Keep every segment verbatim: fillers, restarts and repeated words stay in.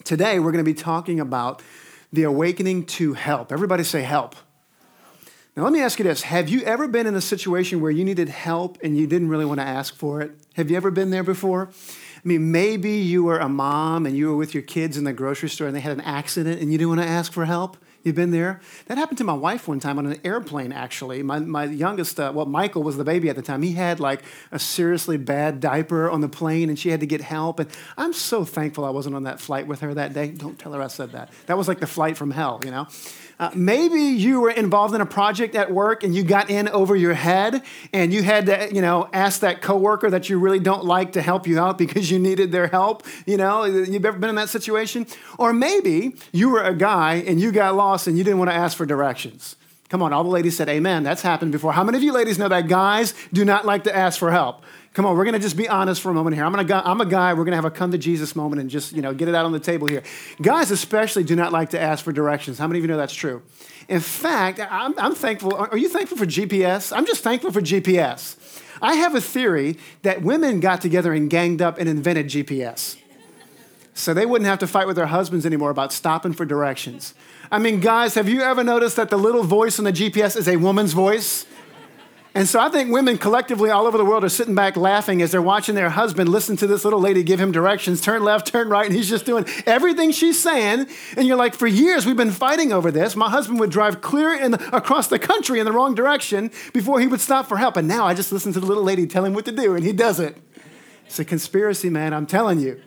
Today, we're going to be talking about the awakening to help. Everybody say help. Now, let me ask you this. Have you ever been in a situation where you needed help and you didn't really want to ask for it? Have you ever been there before? I mean, maybe you were a mom and you were with your kids in the grocery store and they had an accident and you didn't want to ask for help. You've been there? That happened to my wife one time on an airplane, actually. My my youngest, uh, well, Michael was the baby at the time. He had like a seriously bad diaper on the plane, and she had to get help. And I'm so thankful I wasn't on that flight with her that day. Don't tell her I said that. That was like the flight from hell, you know? Uh, maybe you were involved in a project at work and you got in over your head and you had to, you know, ask that coworker that you really don't like to help you out because you needed their help. You know, you've ever been in that situation? Or maybe you were a guy and you got lost and you didn't want to ask for directions. Come on, all the ladies said amen. That's happened before. How many of you ladies know that guys do not like to ask for help? Come on, we're going to just be honest for a moment here. I'm, gonna, I'm a guy. We're going to have a come to Jesus moment and just, you know, get it out on the table here. Guys especially do not like to ask for directions. How many of you know that's true? In fact, I'm, I'm thankful. Are you thankful for G P S? I'm just thankful for G P S. I have a theory that women got together and ganged up and invented G P S. So they wouldn't have to fight with their husbands anymore about stopping for directions. I mean, guys, have you ever noticed that the little voice on the G P S is a woman's voice? And so I think women collectively all over the world are sitting back laughing as they're watching their husband listen to this little lady give him directions, turn left, turn right, and he's just doing everything she's saying. And you're like, for years we've been fighting over this. My husband would drive clear in the, across the country in the wrong direction before he would stop for help. And now I just listen to the little lady tell him what to do, and he does it. It's a conspiracy, man, I'm telling you.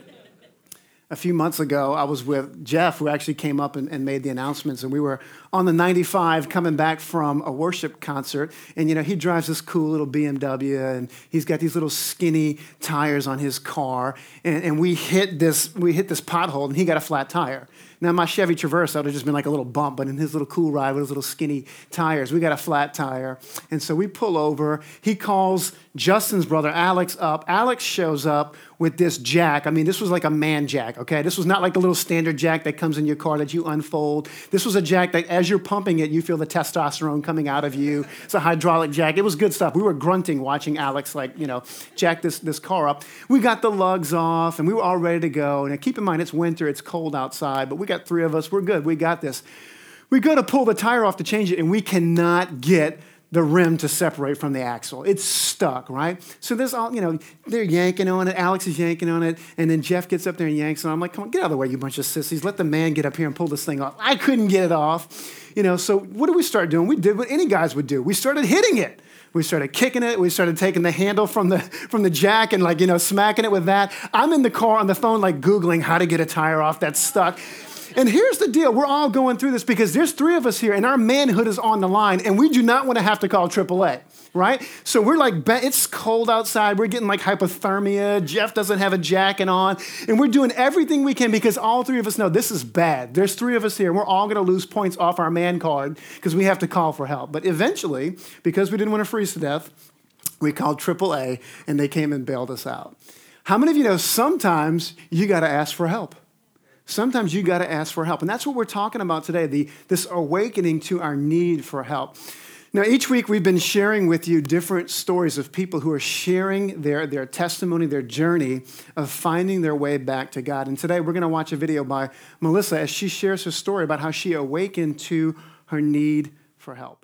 A few months ago, I was with Jeff, who actually came up and, and made the announcements, and we were on the ninety-five coming back from a worship concert, and, you know, he drives this cool little B M W, and he's got these little skinny tires on his car, and, and we hit this we hit this pothole, and he got a flat tire. Now, my Chevy Traverse, that would have just been like a little bump, but in his little cool ride with his little skinny tires, we got a flat tire. And so we pull over. He calls Justin's brother, Alex, up. Alex shows up with this jack. I mean, this was like a man jack, okay? This was not like the little standard jack that comes in your car that you unfold. This was a jack that as you're pumping it, you feel the testosterone coming out of you. It's a hydraulic jack. It was good stuff. We were grunting watching Alex, like, you know, jack this, this car up. We got the lugs off, and we were all ready to go. And keep in mind, it's winter. It's cold outside, but we got three of us. We're good. We got this. We go to pull the tire off to change it, and we cannot get the rim to separate from the axle. It's stuck, right? So there's all, you know, they're yanking on it. Alex is yanking on it. And then Jeff gets up there and yanks on it. I'm like, come on, get out of the way, you bunch of sissies. Let the man get up here and pull this thing off. I couldn't get it off. You know, so what did we start doing? We did what any guys would do. We started hitting it. We started kicking it. We started taking the handle from the from the jack and, like, you know, smacking it with that. I'm in the car on the phone, like, Googling how to get a tire off that's stuck. And here's the deal. We're all going through this because there's three of us here, and our manhood is on the line, and we do not want to have to call triple A, right? So we're like, it's cold outside. We're getting like hypothermia. Jeff doesn't have a jacket on, and we're doing everything we can because all three of us know this is bad. There's three of us here, and we're all going to lose points off our man card because we have to call for help. But eventually, because we didn't want to freeze to death, we called triple A, and they came and bailed us out. How many of you know sometimes you got to ask for help? Sometimes you got to ask for help. And that's what we're talking about today, the, this awakening to our need for help. Now, each week we've been sharing with you different stories of people who are sharing their, their testimony, their journey of finding their way back to God. And today we're going to watch a video by Melissa as she shares her story about how she awakened to her need for help.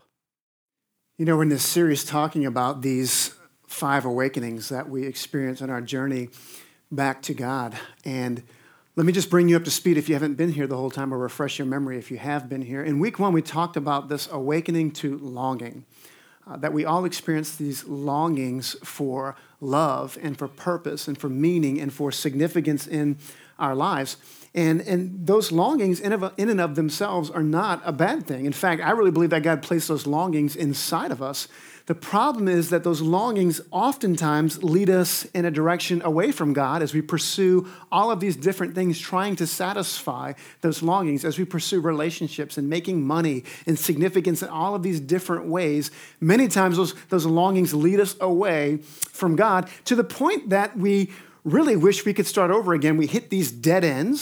You know, we're in this series talking about these five awakenings that we experience in our journey back to God. And let me just bring you up to speed if you haven't been here the whole time, or refresh your memory if you have been here. In week one, we talked about this awakening to longing, uh, that we all experience these longings for love and for purpose and for meaning and for significance in our lives. And, and those longings in, of, in and of themselves are not a bad thing. In fact, I really believe that God placed those longings inside of us. The problem is that those longings oftentimes lead us in a direction away from God as we pursue all of these different things, trying to satisfy those longings, as we pursue relationships and making money and significance in all of these different ways. Many times those, those longings lead us away from God to the point that we really wish we could start over again. We hit these dead ends,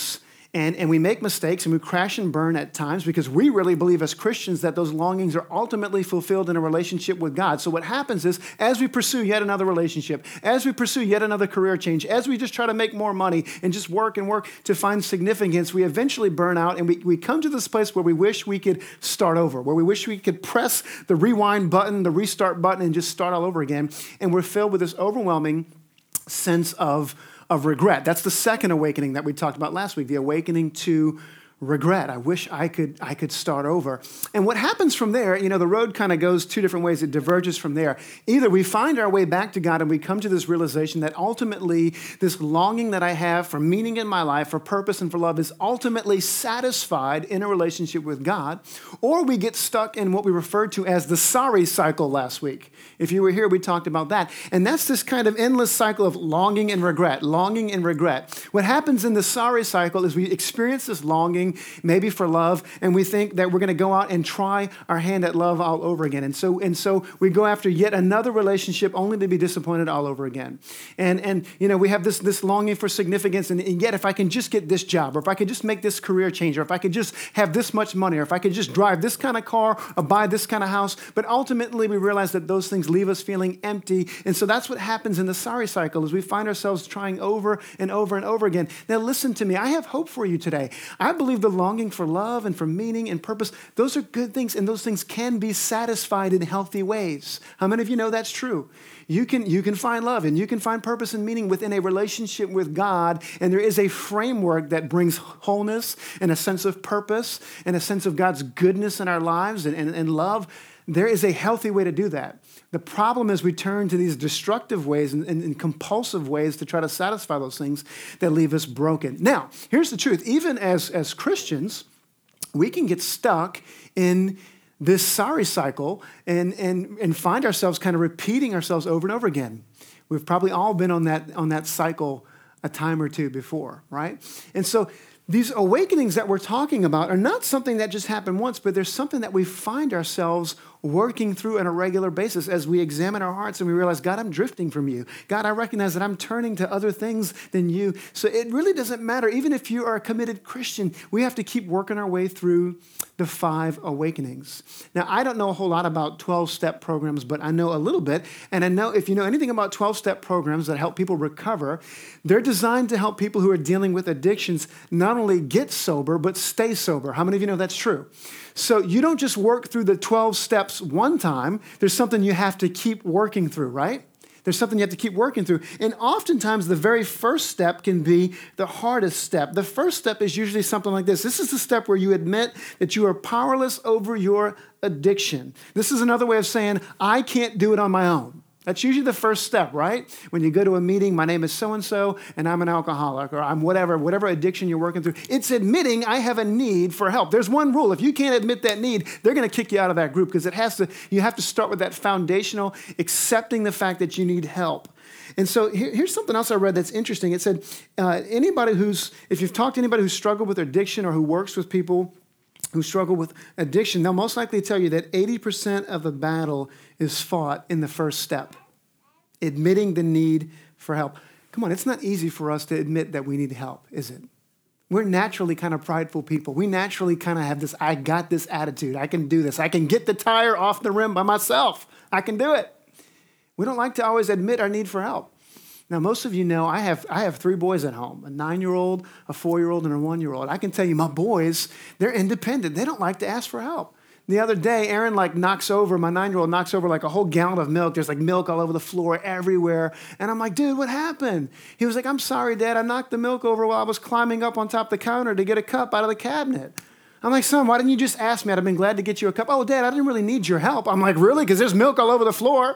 And, and we make mistakes and we crash and burn at times because we really believe as Christians that those longings are ultimately fulfilled in a relationship with God. So what happens is as we pursue yet another relationship, as we pursue yet another career change, as we just try to make more money and just work and work to find significance, we eventually burn out and we, we come to this place where we wish we could start over, where we wish we could press the rewind button, the restart button, and just start all over again. And we're filled with this overwhelming sense of of regret. That's the second awakening that we talked about last week, the awakening to regret. I wish I could I could start over. And what happens from there, you know, the road kind of goes two different ways. It diverges from there. Either we find our way back to God and we come to this realization that ultimately this longing that I have for meaning in my life, for purpose and for love is ultimately satisfied in a relationship with God, or we get stuck in what we referred to as the sorry cycle last week. If you were here, we talked about that. And that's this kind of endless cycle of longing and regret, longing and regret. What happens in the sorry cycle is we experience this longing maybe for love, and we think that we're going to go out and try our hand at love all over again. And so and so we go after yet another relationship only to be disappointed all over again. And, and you know, we have this, this longing for significance, and, and yet if I can just get this job, or if I could just make this career change, or if I could just have this much money, or if I could just drive this kind of car, or buy this kind of house, but ultimately we realize that those things leave us feeling empty. And so that's what happens in the sorry cycle, is we find ourselves trying over and over and over again. Now listen to me, I have hope for you today. I believe the longing for love and for meaning and purpose, those are good things, and those things can be satisfied in healthy ways. How many of you know that's true? You can, you can find love and you can find purpose and meaning within a relationship with God, and there is a framework that brings wholeness and a sense of purpose and a sense of God's goodness in our lives and, and, and love. There is a healthy way to do that. The problem is we turn to these destructive ways and, and, and compulsive ways to try to satisfy those things that leave us broken. Now, here's the truth. Even as, as Christians, we can get stuck in this sorry cycle and, and, and find ourselves kind of repeating ourselves over and over again. We've probably all been on that, on that cycle a time or two before, right? And so these awakenings that we're talking about are not something that just happened once, but there's something that we find ourselves working through on a regular basis as we examine our hearts and we realize, God, I'm drifting from you. God, I recognize that I'm turning to other things than you. So it really doesn't matter. Even if you are a committed Christian, we have to keep working our way through the five awakenings. Now, I don't know a whole lot about twelve-step programs, but I know a little bit. And I know if you know anything about twelve-step programs that help people recover, they're designed to help people who are dealing with addictions not only get sober, but stay sober. How many of you know that's true? So you don't just work through the twelve steps one time. There's something you have to keep working through, right? There's something you have to keep working through. And oftentimes the very first step can be the hardest step. The first step is usually something like this. This is the step where you admit that you are powerless over your addiction. This is another way of saying, I can't do it on my own. That's usually the first step, right? When you go to a meeting, my name is so-and-so, and I'm an alcoholic, or I'm whatever, whatever addiction you're working through. It's admitting I have a need for help. There's one rule. If you can't admit that need, they're going to kick you out of that group because it has to. You have to start with that foundational, accepting the fact that you need help. And so here, here's something else I read that's interesting. It said, uh, anybody who's, if you've talked to anybody who's struggled with addiction or who works with people who struggle with addiction, they'll most likely tell you that eighty percent of the battle is fought in the first step, admitting the need for help. Come on, it's not easy for us to admit that we need help, is it? We're naturally kind of prideful people. We naturally kind of have this, I got this attitude. I can do this. I can get the tire off the rim by myself. I can do it. We don't like to always admit our need for help. Now, most of you know I have I have three boys at home, a nine-year-old, a four-year-old, and a one-year-old. I can tell you my boys, they're independent. They don't like to ask for help. The other day, Aaron like knocks over, my nine-year-old knocks over like a whole gallon of milk. There's like milk all over the floor everywhere. And I'm like, dude, what happened? He was like, I'm sorry, Dad. I knocked the milk over while I was climbing up on top of the counter to get a cup out of the cabinet. I'm like, son, why didn't you just ask me? I'd have been glad to get you a cup. Oh, Dad, I didn't really need your help. I'm like, really? Because there's milk all over the floor.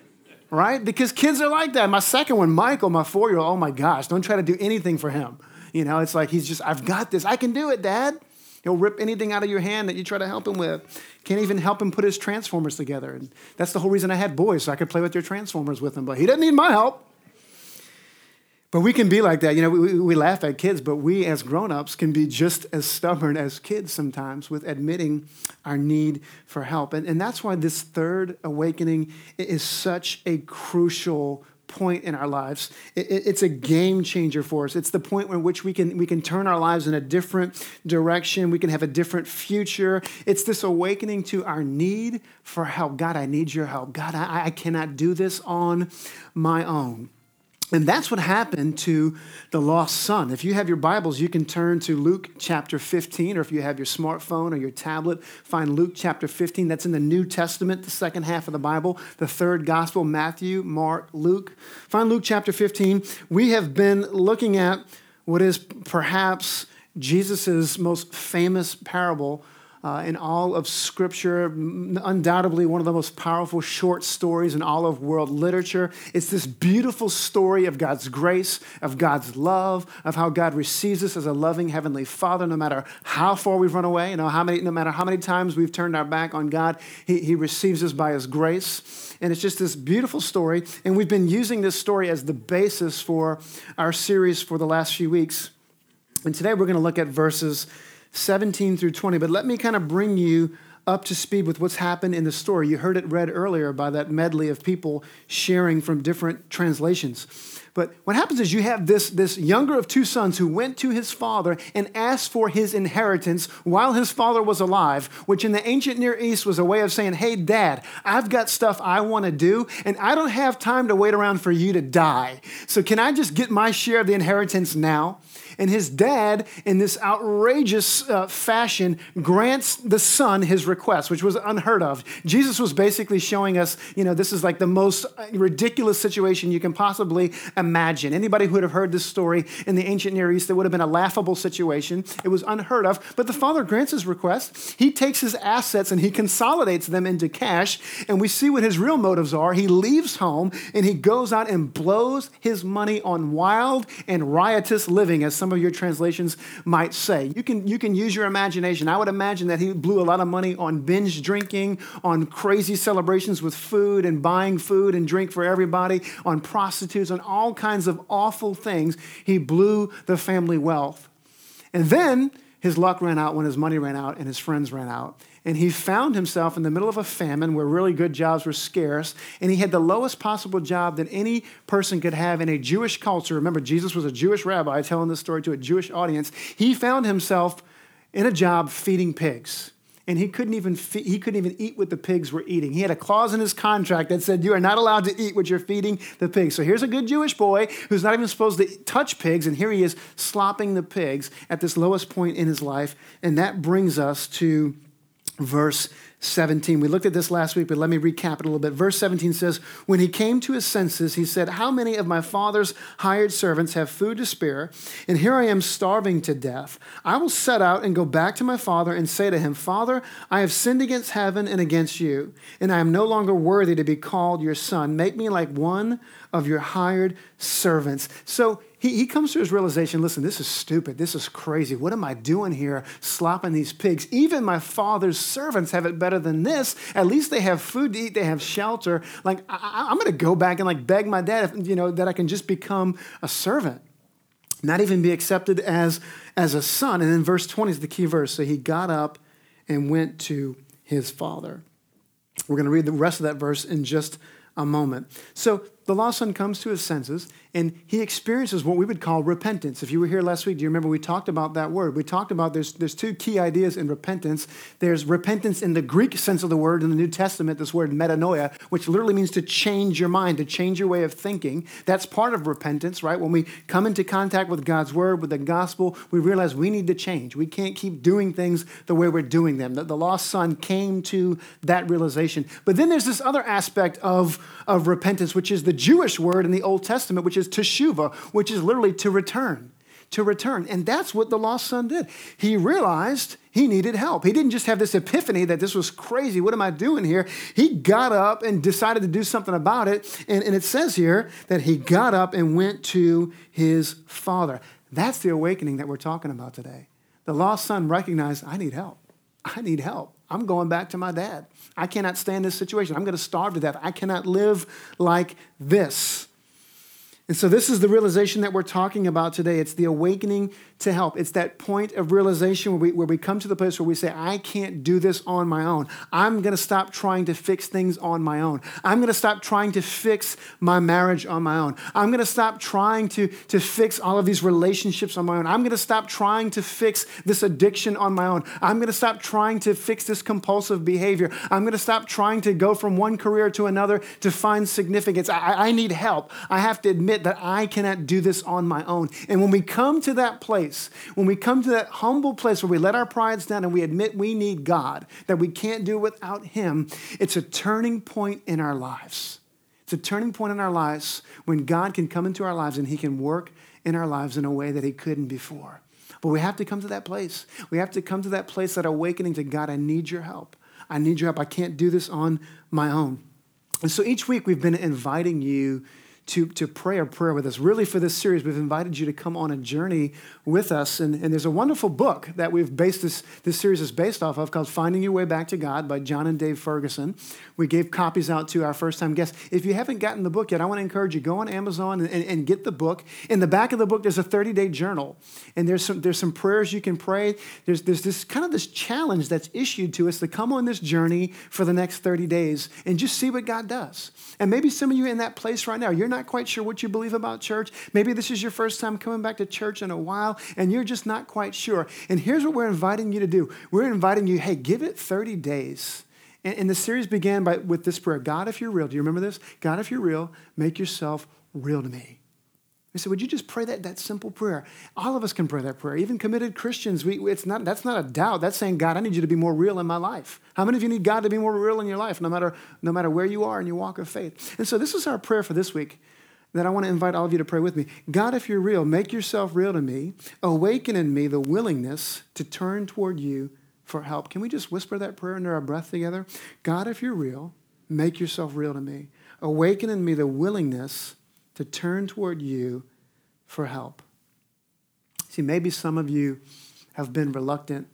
Right? Because kids are like that. My second one, Michael, my four-year-old, oh my gosh, don't try to do anything for him. You know, it's like he's just, I've got this. I can do it, Dad. He'll rip anything out of your hand that you try to help him with. Can't even help him put his Transformers together. And that's the whole reason I had boys, so I could play with their Transformers with him. But he doesn't need my help. But we can be like that. You know, we, we laugh at kids, but we as grown-ups can be just as stubborn as kids sometimes with admitting our need for help. And, and that's why this third awakening is such a crucial point in our lives. It, it, it's a game changer for us. It's the point in which we can, we can turn our lives in a different direction. We can have a different future. It's this awakening to our need for help. God, I need your help. God, I, I cannot do this on my own. And that's what happened to the lost son. If you have your Bibles, you can turn to Luke chapter fifteen, or if you have your smartphone or your tablet, find Luke chapter fifteen. That's in the New Testament, the second half of the Bible, the third gospel, Matthew, Mark, Luke. Find Luke chapter fifteen. We have been looking at what is perhaps Jesus' most famous parable Uh, in all of Scripture, undoubtedly one of the most powerful short stories in all of world literature. It's this beautiful story of God's grace, of God's love, of how God receives us as a loving Heavenly Father, no matter how far we've run away, you know, how many, no matter how many times we've turned our back on God, he, he receives us by His grace. And it's just this beautiful story. And we've been using this story as the basis for our series for the last few weeks. And today we're going to look at verses seventeen through twenty, but let me kind of bring you up to speed with what's happened in the story. You heard it read earlier by that medley of people sharing from different translations. But what happens is you have this, this younger of two sons who went to his father and asked for his inheritance while his father was alive, which in the ancient Near East was a way of saying, hey, Dad, I've got stuff I want to do, and I don't have time to wait around for you to die. So can I just get my share of the inheritance now? And his dad, in this outrageous uh, fashion, grants the son his request, which was unheard of. Jesus was basically showing us, you know, this is like the most ridiculous situation you can possibly imagine. Anybody who would have heard this story in the ancient Near East, it would have been a laughable situation. It was unheard of. But the father grants his request. He takes his assets and he consolidates them into cash. And we see what his real motives are. He leaves home and he goes out and blows his money on wild and riotous living, as some of your translations might say. You can, you can use your imagination. I would imagine that he blew a lot of money on binge drinking, on crazy celebrations with food and buying food and drink for everybody, on prostitutes, on all kinds of awful things. He blew the family wealth. And then his luck ran out when his money ran out and his friends ran out. And he found himself in the middle of a famine where really good jobs were scarce. And he had the lowest possible job that any person could have in a Jewish culture. Remember, Jesus was a Jewish rabbi telling this story to a Jewish audience. He found himself in a job feeding pigs. And he couldn't even fe- he couldn't even eat what the pigs were eating. He had a clause in his contract that said, you are not allowed to eat what you're feeding the pigs. So here's a good Jewish boy who's not even supposed to touch pigs. And here he is slopping the pigs at this lowest point in his life. And that brings us to verse seventeen. We looked at this last week, but let me recap it a little bit. Verse seventeen says, when he came to his senses, he said, how many of my father's hired servants have food to spare? And here I am starving to death. I will set out and go back to my father and say to him, Father, I have sinned against heaven and against you, and I am no longer worthy to be called your son. Make me like one of your hired servants. So He, he comes to his realization, listen, this is stupid. This is crazy. What am I doing here slopping these pigs? Even my father's servants have it better than this. At least they have food to eat. They have shelter. Like, I, I'm going to go back and like beg my dad, if, you know, that I can just become a servant, not even be accepted as, as a son. And then verse twenty is the key verse. So he got up and went to his father. We're going to read the rest of that verse in just a moment. So the lost son comes to his senses, and he experiences what we would call repentance. If you were here last week, do you remember we talked about that word? We talked about there's, there's two key ideas in repentance. There's repentance in the Greek sense of the word in the New Testament, this word metanoia, which literally means to change your mind, to change your way of thinking. That's part of repentance, right? When we come into contact with God's word, with the gospel, we realize we need to change. We can't keep doing things the way we're doing them. The, the lost son came to that realization. But then there's this other aspect of, of repentance, which is the Jewish word in the Old Testament, which is teshuvah, which is literally to return, to return. And that's what the lost son did. He realized he needed help. He didn't just have this epiphany that this was crazy. What am I doing here? He got up and decided to do something about it. And, and it says here that he got up and went to his father. That's the awakening that we're talking about today. The lost son recognized, I need help. I need help. I'm going back to my dad. I cannot stand this situation. I'm going to starve to death. I cannot live like this. And so this is the realization that we're talking about today. It's the awakening to help. It's that point of realization where we, where we come to the place where we say, I can't do this on my own. I'm going to stop trying to fix things on my own. I'm going to stop trying to fix my marriage on my own. I'm going to stop trying to, to fix all of these relationships on my own. I'm going to stop trying to fix this addiction on my own. I'm going to stop trying to fix this compulsive behavior. I'm going to stop trying to go from one career to another to find significance. I, I need help. I have to admit that I cannot do this on my own. And when we come to that place, when we come to that humble place where we let our prides down and we admit we need God, that we can't do it without him, it's a turning point in our lives. It's a turning point in our lives when God can come into our lives and he can work in our lives in a way that he couldn't before. But we have to come to that place. We have to come to that place, that awakening to God, I need your help. I need your help. I can't do this on my own. And so each week we've been inviting you to, to pray a prayer with us. Really, for this series, we've invited you to come on a journey with us. And, and there's a wonderful book that we've based this, this series is based off of called Finding Your Way Back to God by John and Dave Ferguson. We gave copies out to our first-time guests. If you haven't gotten the book yet, I want to encourage you, go on Amazon and, and, and get the book. In the back of the book, there's a thirty-day journal. And there's some, there's some prayers you can pray. There's, there's this kind of this challenge that's issued to us to come on this journey for the next thirty days and just see what God does. And maybe some of you are in that place right now. You're not quite sure what you believe about church. Maybe this is your first time coming back to church in a while, and you're just not quite sure. And here's what we're inviting you to do. We're inviting you, hey, give it thirty days. And, and the series began by with this prayer. God, if you're real, do you remember this? God, if you're real, make yourself real to me. We said, would you just pray that, that simple prayer? All of us can pray that prayer. Even committed Christians, we, it's not, that's not a doubt. That's saying, God, I need you to be more real in my life. How many of you need God to be more real in your life, no matter, no matter where you are in your walk of faith? And so this is our prayer for this week that I want to invite all of you to pray with me. God, if you're real, make yourself real to me. Awaken in me the willingness to turn toward you for help. Can we just whisper that prayer under our breath together? God, if you're real, make yourself real to me. Awaken in me the willingness to turn toward you for help. See, maybe some of you have been reluctant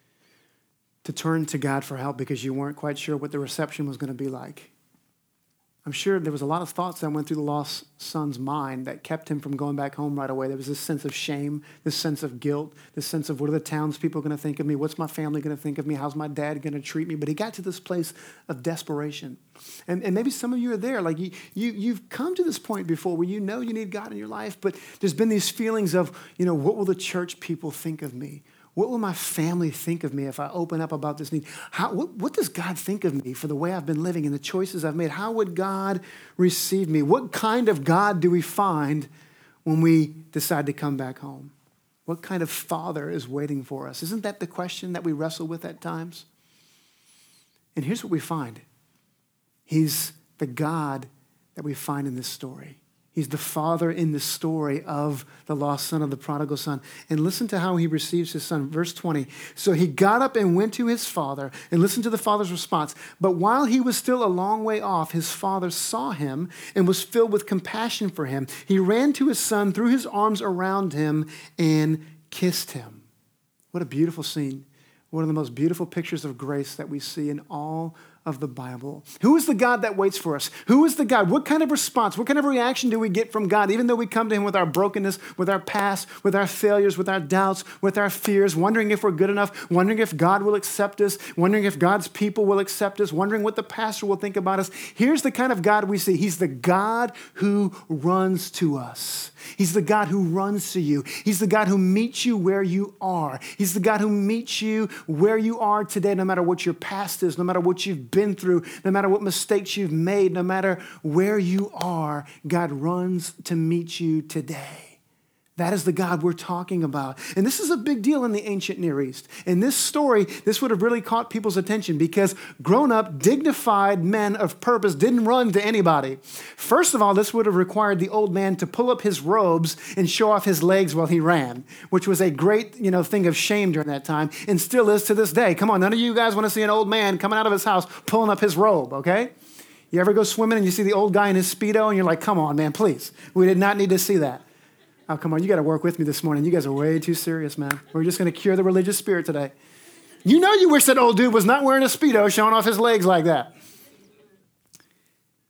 to turn to God for help because you weren't quite sure what the reception was going to be like. I'm sure there was a lot of thoughts that went through the lost son's mind that kept him from going back home right away. There was this sense of shame, this sense of guilt, this sense of what are the townspeople going to think of me? What's my family going to think of me? How's my dad going to treat me? But he got to this place of desperation. And, and maybe some of you are there. Like you, you, you've come to this point before where you know you need God in your life, but there's been these feelings of, you know, what will the church people think of me? What will my family think of me if I open up about this need? How, what, what does God think of me for the way I've been living and the choices I've made? How would God receive me? What kind of God do we find when we decide to come back home? What kind of father is waiting for us? Isn't that the question that we wrestle with at times? And here's what we find. He's the God that we find in this story. He's the father in the story of the lost son, of the prodigal son. And listen to how he receives his son. Verse twenty. So he got up and went to his father, and listen to the father's response. But while he was still a long way off, his father saw him and was filled with compassion for him. He ran to his son, threw his arms around him, and kissed him. What a beautiful scene. One of the most beautiful pictures of grace that we see in all of the Bible. Who is the God that waits for us? Who is the God? What kind of response, what kind of reaction do we get from God, even though we come to him with our brokenness, with our past, with our failures, with our doubts, with our fears, wondering if we're good enough, wondering if God will accept us, wondering if God's people will accept us, wondering what the pastor will think about us. Here's the kind of God we see. He's the God who runs to us. He's the God who runs to you. He's the God who meets you where you are. He's the God who meets you where you are today, no matter what your past is, no matter what you've been through, no matter what mistakes you've made, no matter where you are, God runs to meet you today. That is the God we're talking about. And this is a big deal in the ancient Near East. In this story, this would have really caught people's attention because grown-up, dignified men of purpose didn't run to anybody. First of all, this would have required the old man to pull up his robes and show off his legs while he ran, which was a great, you know, thing of shame during that time and still is to this day. Come on, none of you guys want to see an old man coming out of his house pulling up his robe, okay? You ever go swimming and you see the old guy in his Speedo and you're like, come on, man, please. We did not need to see that. Oh, come on, you got to work with me this morning. You guys are way too serious, man. We're just going to cure the religious spirit today. You know you wish that old dude was not wearing a Speedo showing off his legs like that.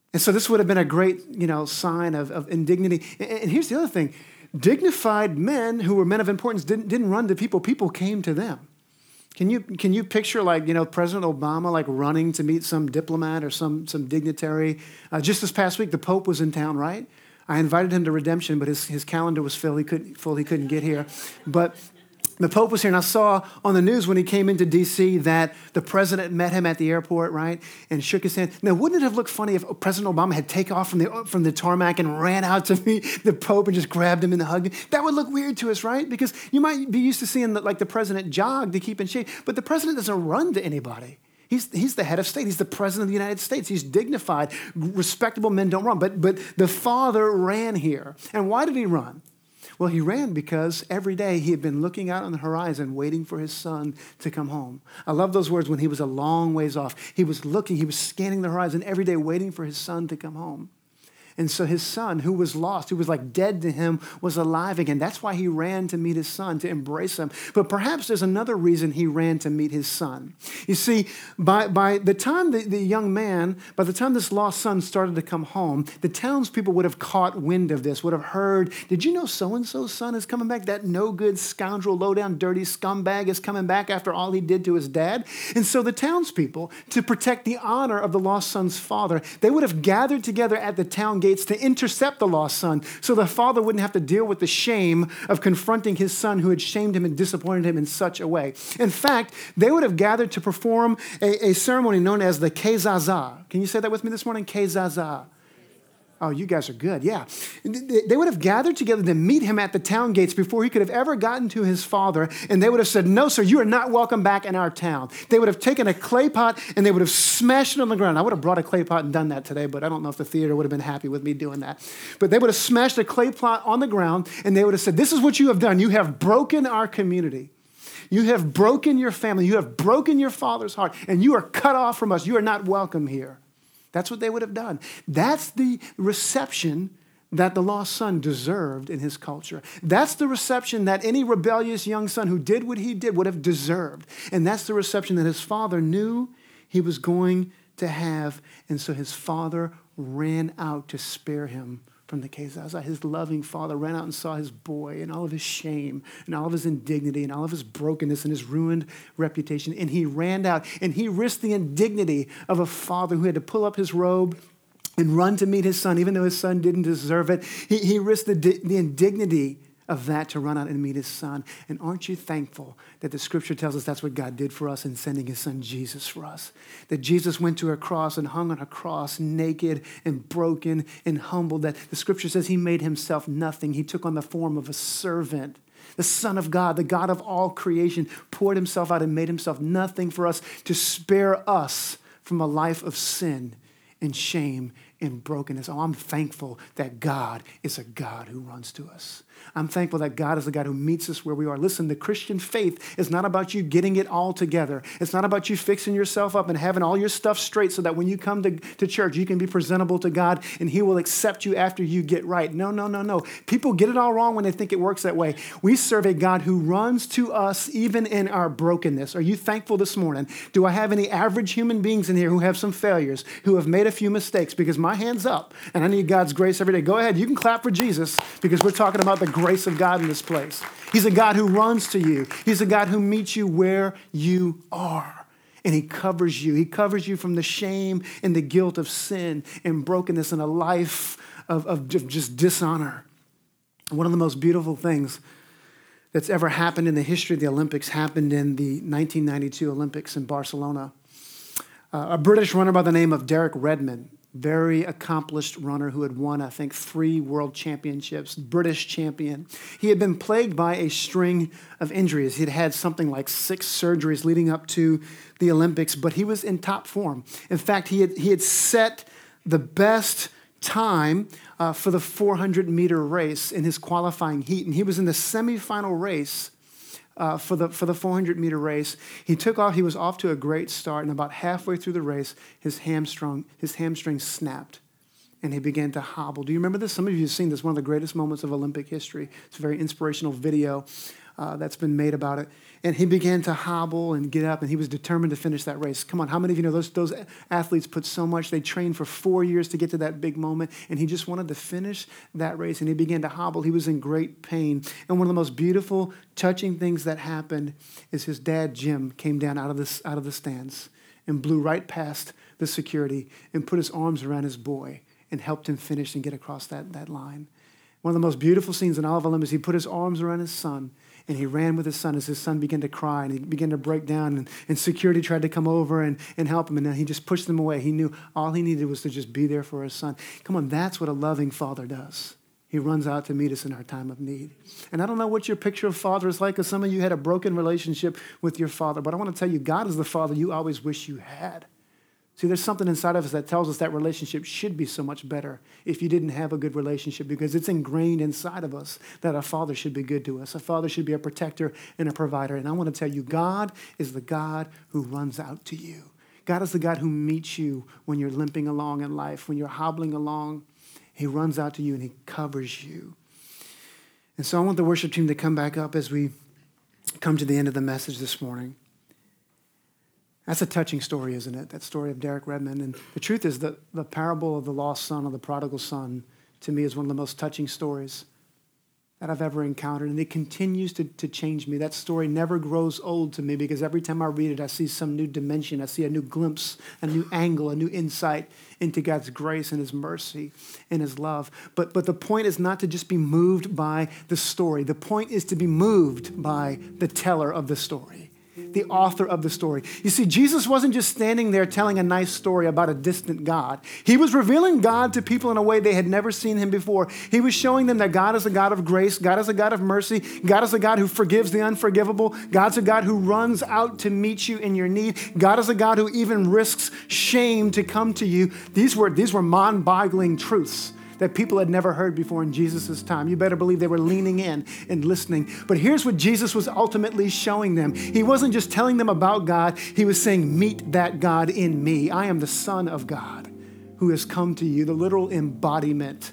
And so this would have been a great, you know, sign of, of indignity. And, and here's the other thing. Dignified men who were men of importance didn't, didn't run to people. People came to them. Can you, can you picture, like, you know, President Obama, like, running to meet some diplomat or some, some dignitary? Uh, just this past week, the Pope was in town, right? I invited him to Redemption, but his, his calendar was full. He couldn't, full. He couldn't get here. But the Pope was here, and I saw on the news when he came into D C that the president met him at the airport, right, and shook his hand. Now, wouldn't it have looked funny if President Obama had taken off from the from the tarmac and ran out to meet the Pope and just grabbed him and hugged him? That would look weird to us, right? Because you might be used to seeing the, like the president jog to keep in shape, but the president doesn't run to anybody. He's, he's the head of state. He's the president of the United States. He's dignified. Respectable men don't run. But, but the father ran here. And why did he run? Well, he ran because every day he had been looking out on the horizon, waiting for his son to come home. I love those words, when he was a long ways off. He was looking, he was scanning the horizon every day, waiting for his son to come home. And so his son, who was lost, who was like dead to him, was alive again. That's why he ran to meet his son, to embrace him. But perhaps there's another reason he ran to meet his son. You see, by, by the time the, the young man, by the time this lost son started to come home, the townspeople would have caught wind of this, would have heard, did you know so-and-so's son is coming back? That no-good scoundrel, low-down, dirty scumbag is coming back after all he did to his dad? And so the townspeople, to protect the honor of the lost son's father, they would have gathered together at the town gate to intercept the lost son so the father wouldn't have to deal with the shame of confronting his son who had shamed him and disappointed him in such a way. In fact, they would have gathered to perform a, a ceremony known as the Kezazah. Can you say that with me this morning? Kezazah. Oh, you guys are good. Yeah. They would have gathered together to meet him at the town gates before he could have ever gotten to his father. And they would have said, no, sir, you are not welcome back in our town. They would have taken a clay pot and they would have smashed it on the ground. I would have brought a clay pot and done that today, but I don't know if the theater would have been happy with me doing that. But they would have smashed a clay pot on the ground and they would have said, this is what you have done. You have broken our community. You have broken your family. You have broken your father's heart and you are cut off from us. You are not welcome here. That's what they would have done. That's the reception that the lost son deserved in his culture. That's the reception that any rebellious young son who did what he did would have deserved. And that's the reception that his father knew he was going to have. And so his father ran out to spare him from the Kezazah. His loving father ran out and saw his boy and all of his shame and all of his indignity and all of his brokenness and his ruined reputation. And he ran out and he risked the indignity of a father who had to pull up his robe and run to meet his son, even though his son didn't deserve it. He, he risked the, the indignity of that to run out and meet his son. And aren't you thankful that the scripture tells us that's what God did for us in sending his son Jesus for us? That Jesus went to a cross and hung on a cross naked and broken and humbled. That the scripture says he made himself nothing. He took on the form of a servant. The Son of God, the God of all creation, poured himself out and made himself nothing for us to spare us from a life of sin and shame and brokenness. Oh, I'm thankful that God is a God who runs to us. I'm thankful that God is the God who meets us where we are. Listen, the Christian faith is not about you getting it all together. It's not about you fixing yourself up and having all your stuff straight so that when you come to, to church, you can be presentable to God and he will accept you after you get right. No, no, no, no. People get it all wrong when they think it works that way. We serve a God who runs to us even in our brokenness. Are you thankful this morning? Do I have any average human beings in here who have some failures, who have made a few mistakes? Because my hand's up and I need God's grace every day. Go ahead. You can clap for Jesus because we're talking about the grace of God in this place. He's a God who runs to you. He's a God who meets you where you are. And he covers you. He covers you from the shame and the guilt of sin and brokenness and a life of, of just dishonor. One of the most beautiful things that's ever happened in the history of the Olympics happened in the nineteen ninety-two Olympics in Barcelona. Uh, a British runner by the name of Derek Redmond, very accomplished runner who had won, I think, three world championships, British champion. He had been plagued by a string of injuries. He'd had something like six surgeries leading up to the Olympics, but he was in top form. In fact, he had, he had set the best time uh, for the four hundred meter race in his qualifying heat, and he was in the semifinal race Uh, for the for the four hundred meter race. He took off. He was off to a great start, and about halfway through the race, his hamstring his hamstring snapped, and he began to hobble. Do you remember this? Some of you have seen this. One of the greatest moments of Olympic history. It's a very inspirational video. uh, that's been made about it. And he began to hobble and get up, and he was determined to finish that race. Come on, how many of you know those, those athletes put so much? They trained for four years to get to that big moment, and he just wanted to finish that race, and he began to hobble. He was in great pain. And one of the most beautiful, touching things that happened is his dad, Jim, came down out of, this, out of the stands and blew right past the security and put his arms around his boy and helped him finish and get across that, that line. One of the most beautiful scenes in all of Olympus, he put his arms around his son, and he ran with his son as his son began to cry, and he began to break down, and, and security tried to come over and, and help him, and then he just pushed them away. He knew all he needed was to just be there for his son. Come on, that's what a loving father does. He runs out to meet us in our time of need. And I don't know what your picture of father is like, because some of you had a broken relationship with your father, but I want to tell you, God is the father you always wish you had. See, there's something inside of us that tells us that relationship should be so much better if you didn't have a good relationship, because it's ingrained inside of us that a father should be good to us. A father should be a protector and a provider. And I want to tell you, God is the God who runs out to you. God is the God who meets you when you're limping along in life, when you're hobbling along. He runs out to you and he covers you. And so I want the worship team to come back up as we come to the end of the message this morning. That's a touching story, isn't it? That story of Derek Redmond. And the truth is that the parable of the lost son or the prodigal son, to me, is one of the most touching stories that I've ever encountered. And it continues to, to change me. That story never grows old to me, because every time I read it, I see some new dimension. I see a new glimpse, a new angle, a new insight into God's grace and his mercy and his love. But, but the point is not to just be moved by the story. The point is to be moved by the teller of the story, the author of the story. You see, Jesus wasn't just standing there telling a nice story about a distant God. He was revealing God to people in a way they had never seen him before. He was showing them that God is a God of grace. God is a God of mercy. God is a God who forgives the unforgivable. God's a God who runs out to meet you in your need. God is a God who even risks shame to come to you. These were, these were mind-boggling truths that people had never heard before in Jesus' time. You better believe they were leaning in and listening. But here's what Jesus was ultimately showing them. He wasn't just telling them about God. He was saying, meet that God in me. I am the Son of God who has come to you, the literal embodiment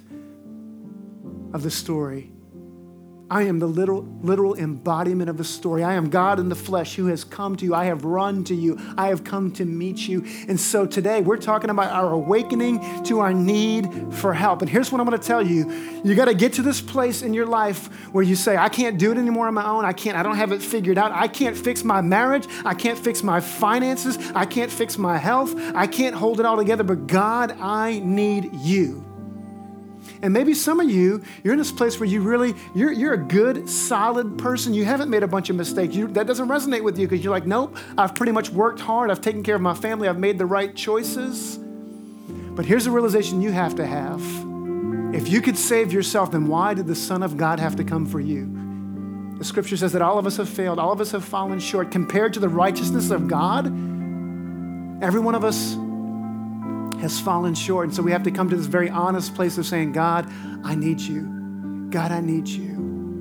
of the story. I am the literal, literal embodiment of the story. I am God in the flesh who has come to you. I have run to you. I have come to meet you. And so today we're talking about our awakening to our need for help. And here's what I'm going to tell you. You got to get to this place in your life where you say, I can't do it anymore on my own. I can't, I don't have it figured out. I can't fix my marriage. I can't fix my finances. I can't fix my health. I can't hold it all together. But God, I need you. And maybe some of you, you're in this place where you really, you're, you're a good, solid person. You haven't made a bunch of mistakes. You, that doesn't resonate with you because you're like, nope, I've pretty much worked hard. I've taken care of my family. I've made the right choices. But here's the realization you have to have. If you could save yourself, then why did the Son of God have to come for you? The scripture says that all of us have failed. All of us have fallen short. Compared to the righteousness of God, every one of us has fallen short. And so we have to come to this very honest place of saying, God, I need you. God, I need you.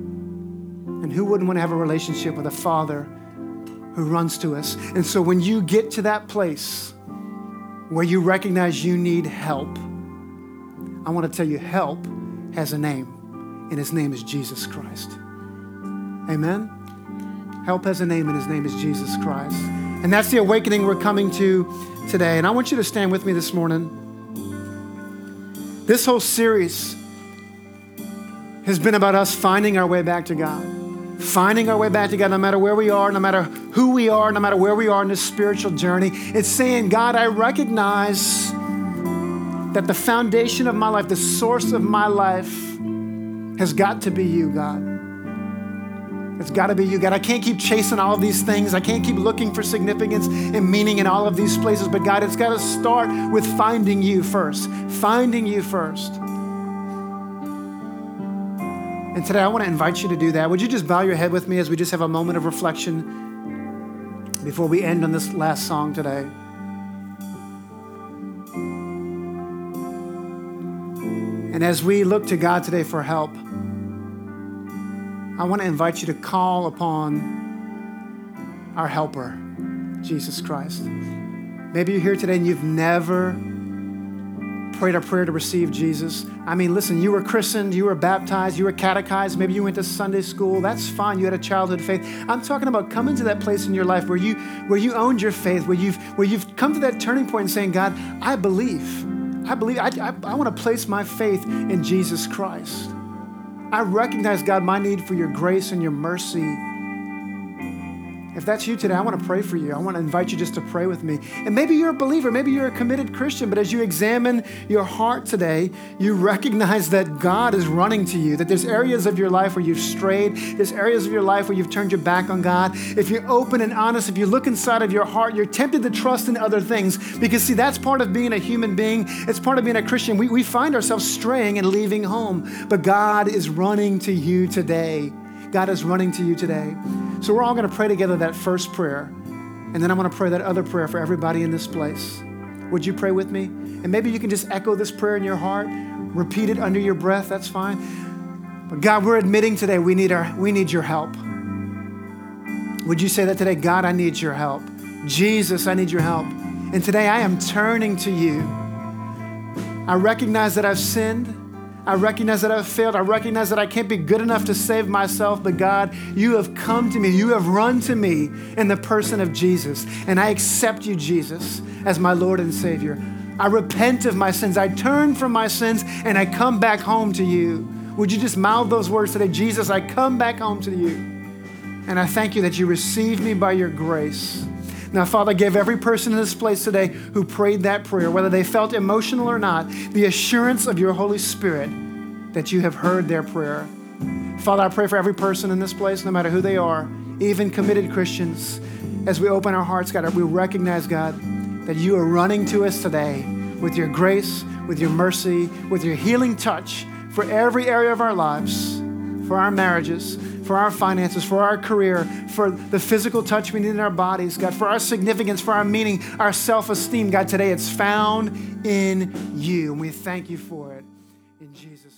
And who wouldn't want to have a relationship with a father who runs to us? And so when you get to that place where you recognize you need help, I want to tell you, help has a name, and his name is Jesus Christ. Amen? Help has a name, and his name is Jesus Christ. And that's the awakening we're coming to today. And I want you to stand with me this morning. This whole series has been about us finding our way back to God. Finding our way back to God, no matter where we are, no matter who we are, no matter where we are in this spiritual journey. It's saying, God, I recognize that the foundation of my life, the source of my life, has got to be you, God. It's got to be you, God. I can't keep chasing all of these things. I can't keep looking for significance and meaning in all of these places. But God, it's got to start with finding you first. Finding you first. And today I want to invite you to do that. Would you just bow your head with me as we just have a moment of reflection before we end on this last song today? And as we look to God today for help, I want to invite you to call upon our helper, Jesus Christ. Maybe you're here today and you've never prayed a prayer to receive Jesus. I mean, listen, you were christened, you were baptized, you were catechized, maybe you went to Sunday school. That's fine. You had a childhood faith. I'm talking about coming to that place in your life where you where you owned your faith, where you've where you've come to that turning point and saying, God, I believe. I believe. I, I, I want to place my faith in Jesus Christ. I recognize, God, my need for your grace and your mercy. If that's you today, I want to pray for you. I want to invite you just to pray with me. And maybe you're a believer, maybe you're a committed Christian, but as you examine your heart today, you recognize that God is running to you, that there's areas of your life where you've strayed, there's areas of your life where you've turned your back on God. If you're open and honest, if you look inside of your heart, you're tempted to trust in other things because, see, that's part of being a human being. It's part of being a Christian. We, we find ourselves straying and leaving home, but God is running to you today. God is running to you today. So we're all going to pray together that first prayer. And then I'm going to pray that other prayer for everybody in this place. Would you pray with me? And maybe you can just echo this prayer in your heart. Repeat it under your breath. That's fine. But God, we're admitting today we need our, we need your help. Would you say that today? God, I need your help. Jesus, I need your help. And today I am turning to you. I recognize that I've sinned. I recognize that I've failed. I recognize that I can't be good enough to save myself, but God, you have come to me. You have run to me in the person of Jesus. And I accept you, Jesus, as my Lord and Savior. I repent of my sins. I turn from my sins and I come back home to you. Would you just mouth those words today? Jesus, I come back home to you. And I thank you that you receive me by your grace. Now, Father, give every person in this place today who prayed that prayer, whether they felt emotional or not, the assurance of your Holy Spirit that you have heard their prayer. Father, I pray for every person in this place, no matter who they are, even committed Christians. As we open our hearts, God, we recognize, God, that you are running to us today with your grace, with your mercy, with your healing touch for every area of our lives, for our marriages, for our finances, for our career, for the physical touch we need in our bodies, God, for our significance, for our meaning, our self-esteem. God, today it's found in you, and we thank you for it. In Jesus' name.